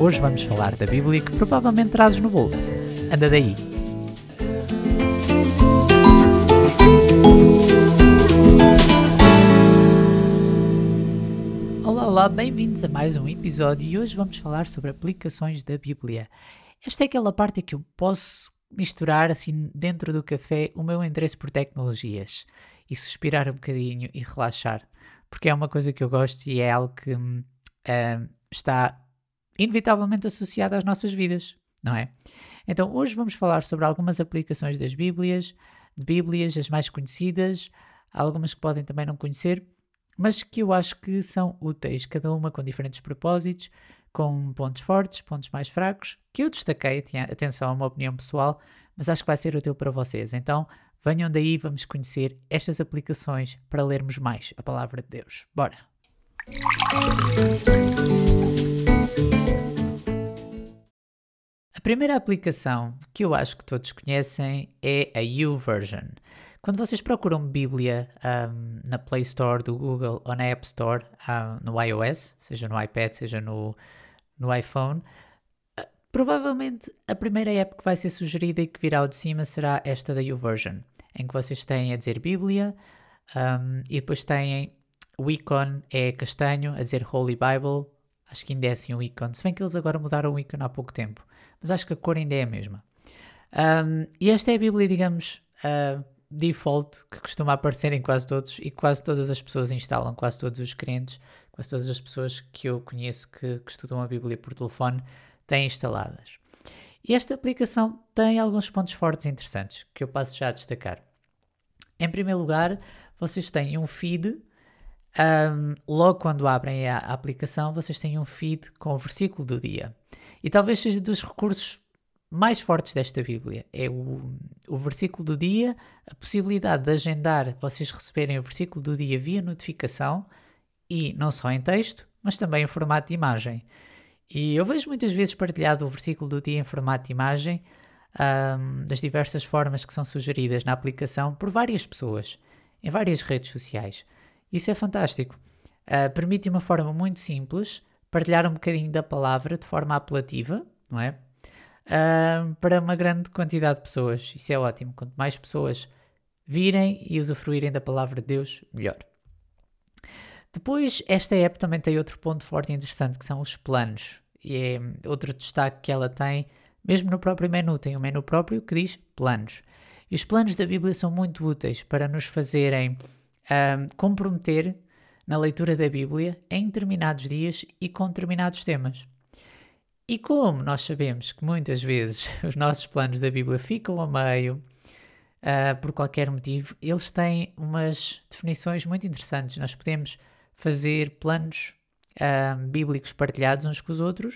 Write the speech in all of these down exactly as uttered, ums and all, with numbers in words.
Hoje vamos falar da Bíblia que provavelmente trazes no bolso. Anda daí! Olá, olá, bem-vindos a mais um episódio e hoje vamos falar sobre aplicações da Bíblia. Esta é aquela parte em que eu posso misturar assim dentro do café o meu interesse por tecnologias e suspirar um bocadinho e relaxar, porque é uma coisa que eu gosto e é algo que hum, uh, está inevitavelmente associado às nossas vidas, não é? Então hoje vamos falar sobre algumas aplicações das Bíblias, de Bíblias, as mais conhecidas, algumas que podem também não conhecer, mas que eu acho que são úteis, cada uma com diferentes propósitos, com pontos fortes, pontos mais fracos, que eu destaquei, atenção, é uma opinião pessoal, mas acho que vai ser útil para vocês. Então venham daí, vamos conhecer estas aplicações para lermos mais a Palavra de Deus. Bora! A primeira aplicação que eu acho que todos conhecem é a YouVersion. Quando vocês procuram Bíblia um, na Play Store do Google ou na App Store um, no iOS, seja no iPad, seja no, no iPhone, uh, provavelmente a primeira app que vai ser sugerida e que virá ao de cima será esta da YouVersion, em que vocês têm a dizer Bíblia um, e depois têm o ícone é castanho a dizer Holy Bible. Acho que ainda é assim o ícone, se bem que eles agora mudaram o ícone há pouco tempo, mas acho que a cor ainda é a mesma. Um, e esta é a Bíblia, digamos, uh, default, que costuma aparecer em quase todos e quase todas as pessoas instalam, quase todos os crentes, quase todas as pessoas que eu conheço que, que estudam a Bíblia por telefone têm instaladas. E esta aplicação tem alguns pontos fortes e interessantes que eu passo já a destacar. Em primeiro lugar, vocês têm um feed. Um, logo quando abrem a, a aplicação, vocês têm um feed com o versículo do dia. E talvez seja dos recursos mais fortes desta Bíblia. É o, o versículo do dia, a possibilidade de agendar, vocês receberem o versículo do dia via notificação, e não só em texto, mas também em formato de imagem. E eu vejo muitas vezes partilhado o versículo do dia em formato de imagem, um, das diversas formas que são sugeridas na aplicação por várias pessoas, em várias redes sociais. Isso é fantástico. Uh, permite de uma forma muito simples partilhar um bocadinho da palavra de forma apelativa, não é? Uh, para uma grande quantidade de pessoas. Isso é ótimo. Quanto mais pessoas virem e usufruírem da palavra de Deus, melhor. Depois, esta app também tem outro ponto forte e interessante, que são os planos. E é outro destaque que ela tem, mesmo no próprio menu. Tem um menu próprio que diz planos. E os planos da Bíblia são muito úteis para nos fazerem Um, comprometer na leitura da Bíblia em determinados dias e com determinados temas. E como nós sabemos que muitas vezes os nossos planos da Bíblia ficam a meio uh, por qualquer motivo, eles têm umas definições muito interessantes. Nós podemos fazer planos uh, bíblicos partilhados uns com os outros,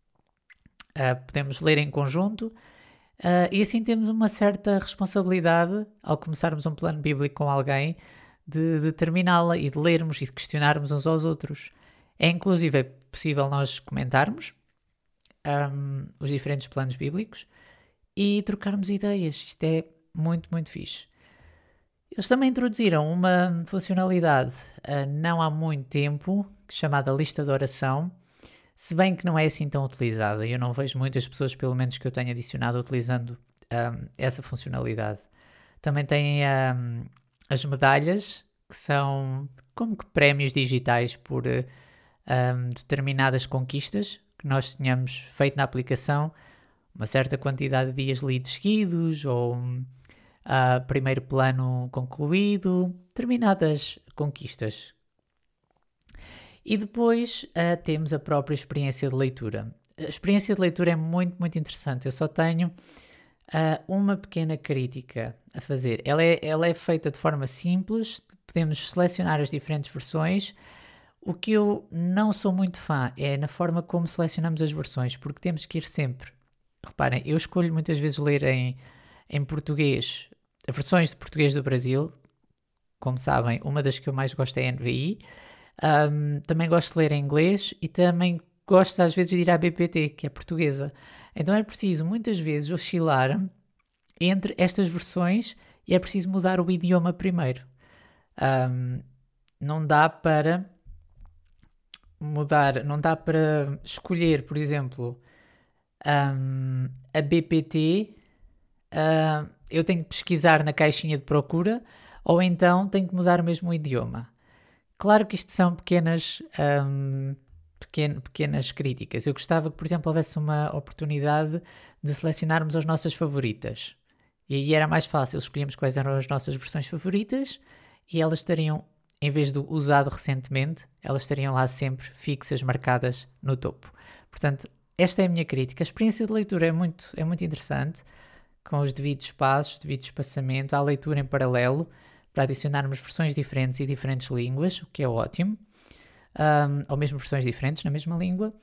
uh, podemos ler em conjunto, uh, e assim temos uma certa responsabilidade ao começarmos um plano bíblico com alguém de, de terminá-la e de lermos e de questionarmos uns aos outros. É inclusive é possível nós comentarmos um, os diferentes planos bíblicos e trocarmos ideias. Isto é muito, muito fixe. Eles também introduziram uma funcionalidade uh, não há muito tempo, chamada lista de oração, se bem que não é assim tão utilizada. Eu não vejo muitas pessoas, pelo menos que eu tenha adicionado, utilizando um, essa funcionalidade. Também tem um, as medalhas, que são como que prémios digitais por uh, um, determinadas conquistas que nós tenhamos feito na aplicação, uma certa quantidade de dias lidos seguidos, ou uh, primeiro plano concluído, determinadas conquistas. E depois uh, temos a própria experiência de leitura. A experiência de leitura é muito, muito interessante. Eu só tenho uh, uma pequena crítica a fazer. Ela é, ela é feita de forma simples, podemos selecionar as diferentes versões. O que eu não sou muito fã é na forma como selecionamos as versões, porque temos que ir sempre. Reparem, eu escolho muitas vezes ler em, em português, versões de português do Brasil. Como sabem, uma das que eu mais gosto é a N V I. Um, também gosto de ler em inglês e também gosto às vezes de ir à B P T, que é portuguesa. Então é preciso muitas vezes oscilar entre estas versões e é preciso mudar o idioma primeiro. Um, não dá para mudar, não dá para escolher, por exemplo, um, a B P T, uh, eu tenho que pesquisar na caixinha de procura, ou então tenho que mudar mesmo o idioma. Claro que isto são pequenas, um, pequen, pequenas críticas. Eu gostava que, por exemplo, houvesse uma oportunidade de selecionarmos as nossas favoritas. E aí era mais fácil, escolhíamos quais eram as nossas versões favoritas e elas estariam, em vez do usado recentemente, elas estariam lá sempre fixas, marcadas no topo. Portanto, esta é a minha crítica. A experiência de leitura é muito, é muito interessante, com os devidos passos, devido espaçamento, há leitura em paralelo, para adicionarmos versões diferentes e diferentes línguas, o que é ótimo, um, ou mesmo versões diferentes na mesma língua.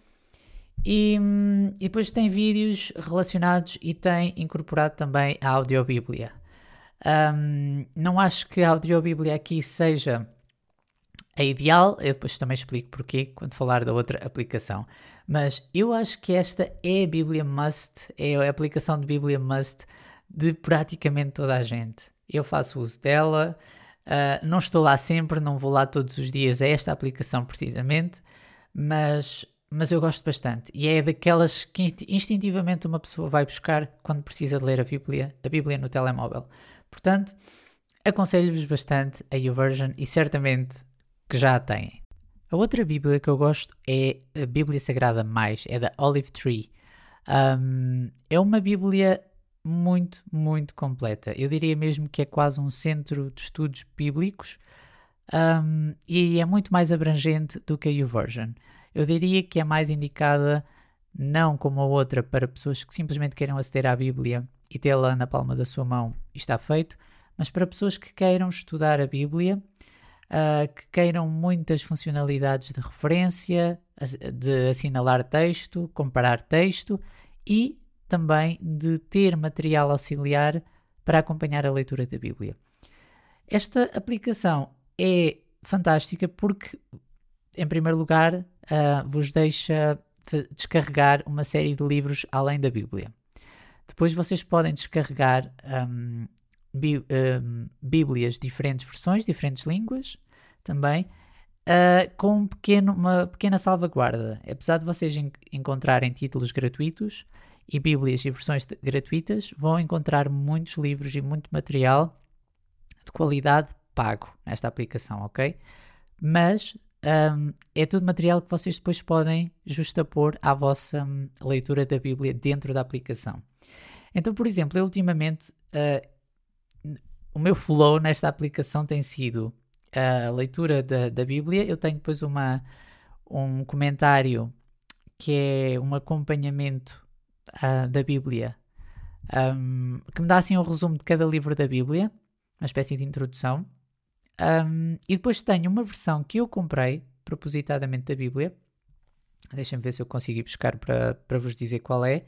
E, e depois tem vídeos relacionados e tem incorporado também a audiobíblia. Um, não acho que a audiobíblia aqui seja a ideal, eu depois também explico porquê quando falar da outra aplicação, mas eu acho que esta é a Bíblia must, é a aplicação de Bíblia must de praticamente toda a gente. Eu faço uso dela, uh, não estou lá sempre, não vou lá todos os dias a esta aplicação precisamente, mas, mas eu gosto bastante e é daquelas que instintivamente uma pessoa vai buscar quando precisa de ler a Bíblia, a Bíblia no telemóvel. Portanto, aconselho-vos bastante a YouVersion e certamente que já a têm. A outra Bíblia que eu gosto é a Bíblia Sagrada Mais, é da Olive Tree. Um, é uma Bíblia muito, muito completa. Eu diria mesmo que é quase um centro de estudos bíblicos um, e é muito mais abrangente do que a YouVersion. Eu diria que é mais indicada, não como a outra, para pessoas que simplesmente queiram aceder à Bíblia e tê-la na palma da sua mão e está feito, mas para pessoas que queiram estudar a Bíblia, uh, que queiram muitas funcionalidades de referência, de assinalar texto, comparar texto e também de ter material auxiliar para acompanhar a leitura da Bíblia. Esta aplicação é fantástica porque, em primeiro lugar, uh, vos deixa descarregar uma série de livros além da Bíblia. Depois vocês podem descarregar um, bí- um, Bíblias de diferentes versões, diferentes línguas, também, uh, com um pequeno, uma pequena salvaguarda. Apesar de vocês en- encontrarem títulos gratuitos e Bíblias e versões de- gratuitas, vão encontrar muitos livros e muito material de qualidade pago nesta aplicação, ok? Mas um, é tudo material que vocês depois podem justapor à vossa um, leitura da Bíblia dentro da aplicação. Então, por exemplo, eu ultimamente, uh, o meu flow nesta aplicação tem sido a leitura da, da Bíblia. Eu tenho depois uma, um comentário que é um acompanhamento uh, da Bíblia, um, que me dá assim um resumo de cada livro da Bíblia, uma espécie de introdução. Um, e depois tenho uma versão que eu comprei propositadamente da Bíblia. Deixem-me ver se eu consigo ir buscar para, para vos dizer qual é.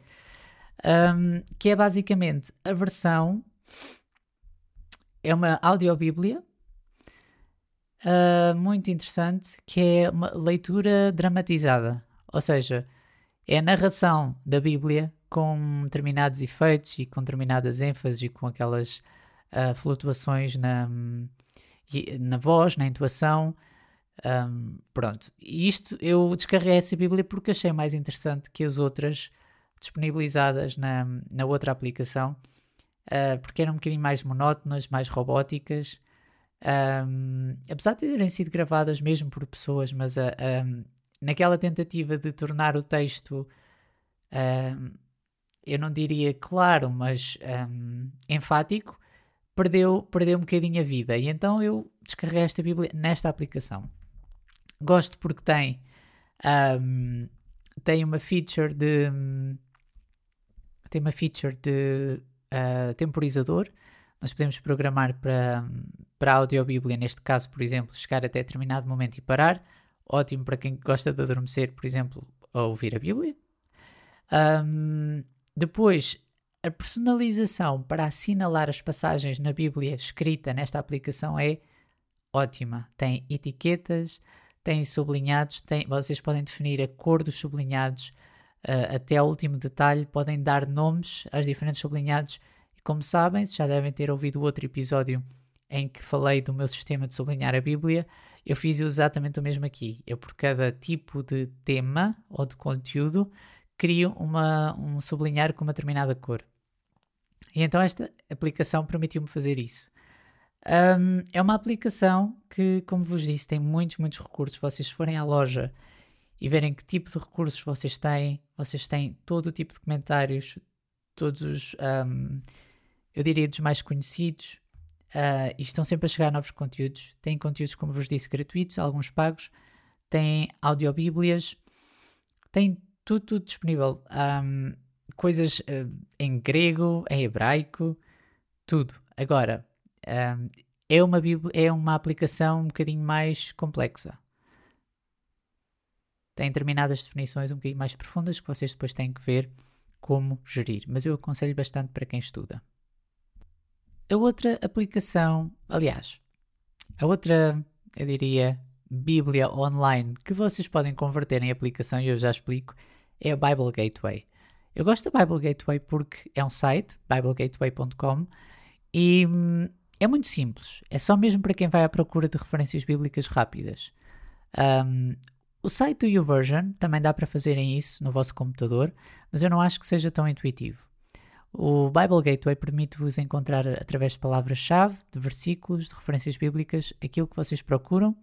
Um, que é basicamente a versão, é uma audiobíblia uh, muito interessante, que é uma leitura dramatizada, ou seja, é a narração da Bíblia com determinados efeitos e com determinadas ênfases e com aquelas uh, flutuações na, na voz, na entoação. Um, pronto, e isto eu descarreguei essa Bíblia porque achei mais interessante que as outras disponibilizadas na, na outra aplicação, uh, porque eram um bocadinho mais monótonas, mais robóticas, um, apesar de terem sido gravadas mesmo por pessoas, mas uh, um, naquela tentativa de tornar o texto, um, eu não diria claro, mas um, enfático, perdeu, perdeu um bocadinho a vida. E então eu descarreguei esta Bíblia nesta aplicação. Gosto porque tem, um, tem uma feature de... tem uma feature de uh, temporizador. Nós podemos programar para, para a audiobíblia, neste caso, por exemplo, chegar até determinado momento e parar. Ótimo para quem gosta de adormecer, por exemplo, a ouvir a Bíblia. Um, depois, a personalização para assinalar as passagens na Bíblia escrita nesta aplicação é ótima. Tem etiquetas, tem sublinhados, tem, vocês podem definir a cor dos sublinhados, Uh, até ao último detalhe, podem dar nomes aos diferentes sublinhados. E como sabem, já devem ter ouvido outro episódio em que falei do meu sistema de sublinhar a Bíblia, Eu fiz exatamente o mesmo aqui. Eu, por cada tipo de tema ou de conteúdo, crio uma, um sublinhar com uma determinada cor. E então esta aplicação permitiu-me fazer isso. Um, é uma aplicação que, como vos disse, tem muitos, muitos recursos. Vocês forem à loja e verem que tipo de recursos vocês têm, vocês têm todo o tipo de comentários, todos os, um, eu diria, dos mais conhecidos, uh, e estão sempre a chegar novos conteúdos. Têm conteúdos, como vos disse, gratuitos, alguns pagos, têm audiobíblias, têm tudo, tudo disponível. Um, coisas uh, em grego, em hebraico, tudo. Agora, um, é, uma bíblia, é uma aplicação um bocadinho mais complexa. Tem determinadas definições um bocadinho mais profundas que vocês depois têm que ver como gerir. Mas eu aconselho bastante para quem estuda. A outra aplicação, aliás, a outra, eu diria, bíblia online que vocês podem converter em aplicação, e eu já explico, é a Bible Gateway. Eu gosto da Bible Gateway porque é um site, bible gateway ponto com, e hum, é muito simples. É só mesmo para quem vai à procura de referências bíblicas rápidas. Um, o site do YouVersion também dá para fazerem isso no vosso computador, mas eu não acho que seja tão intuitivo. O Bible Gateway permite-vos encontrar, através de palavras-chave, de versículos, de referências bíblicas, aquilo que vocês procuram,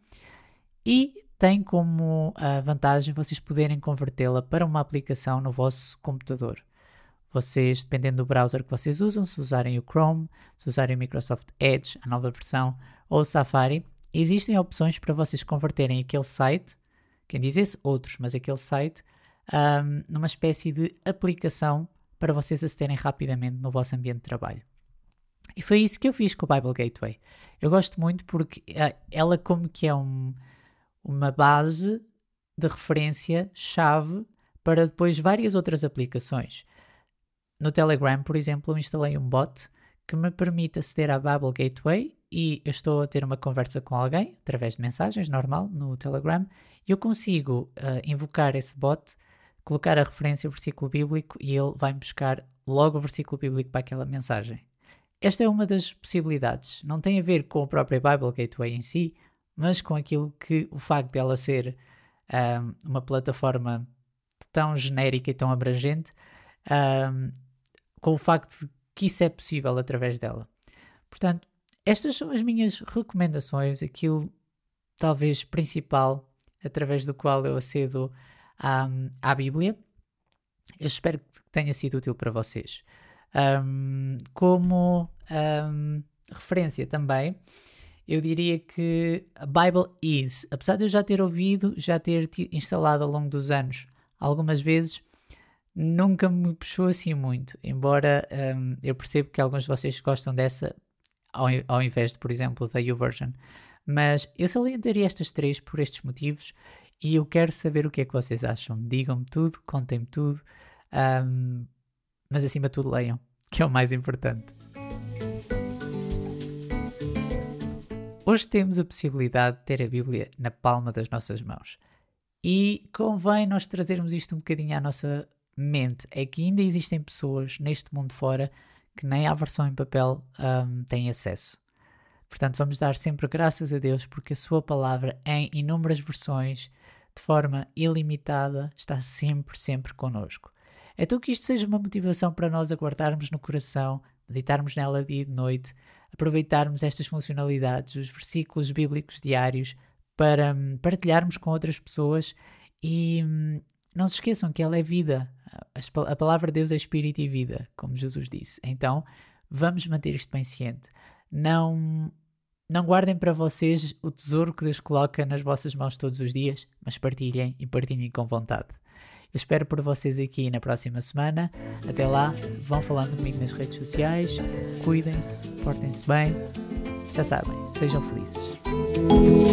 e tem como uh, vantagem vocês poderem convertê-la para uma aplicação no vosso computador. Vocês, dependendo do browser que vocês usam, se usarem o Chrome, se usarem o Microsoft Edge, a nova versão, ou o Safari, existem opções para vocês converterem aquele site, quem diz esse, outros, mas aquele site, um, numa espécie de aplicação para vocês acederem rapidamente no vosso ambiente de trabalho. E foi isso que eu fiz com o Bible Gateway. Eu gosto muito porque uh, ela como que é um, uma base de referência-chave para depois várias outras aplicações. No Telegram, por exemplo, eu instalei um bot que me permite aceder à Bible Gateway e eu estou a ter uma conversa com alguém, através de mensagens, normal, no Telegram, e eu consigo uh, invocar esse bot, colocar a referência ao versículo bíblico e ele vai-me buscar logo o versículo bíblico para aquela mensagem. Esta é uma das possibilidades. Não tem a ver com a própria Bible Gateway em si, mas com aquilo que o facto dela ser um, uma plataforma tão genérica e tão abrangente, um, com o facto de que isso é possível através dela. Portanto, estas são as minhas recomendações, aquilo talvez principal através do qual eu acedo à, à Bíblia. Eu espero que tenha sido útil para vocês. Um, como um, referência também, eu diria que a Bible Is, apesar de eu já ter ouvido, já ter t- instalado ao longo dos anos algumas vezes, nunca me puxou assim muito, embora um, eu percebo que alguns de vocês gostam dessa ao, ao invés de, por exemplo, da YouVersion. Mas eu salientaria estas três por estes motivos e eu quero saber o que é que vocês acham. Digam-me tudo, contem-me tudo, um, mas acima de tudo leiam, que é o mais importante. Hoje temos a possibilidade de ter a Bíblia na palma das nossas mãos. E convém nós trazermos isto um bocadinho à nossa mente. É que ainda existem pessoas neste mundo fora que nem à versão em papel um, têm acesso. Portanto, vamos dar sempre graças a Deus porque a sua palavra em inúmeras versões, de forma ilimitada, está sempre, sempre connosco. Então que isto seja uma motivação para nós aguardarmos no coração, meditarmos nela dia e de noite, aproveitarmos estas funcionalidades, os versículos bíblicos diários, para um, partilharmos com outras pessoas e um, não se esqueçam que ela é vida. A palavra de Deus é espírito e vida, como Jesus disse. Então, vamos manter isto bem ciente. Não, não guardem para vocês o tesouro que Deus coloca nas vossas mãos todos os dias, mas partilhem e partilhem com vontade. Eu espero por vocês aqui na próxima semana. Até lá, vão falando comigo nas redes sociais. Cuidem-se, portem-se bem. Já sabem, sejam felizes.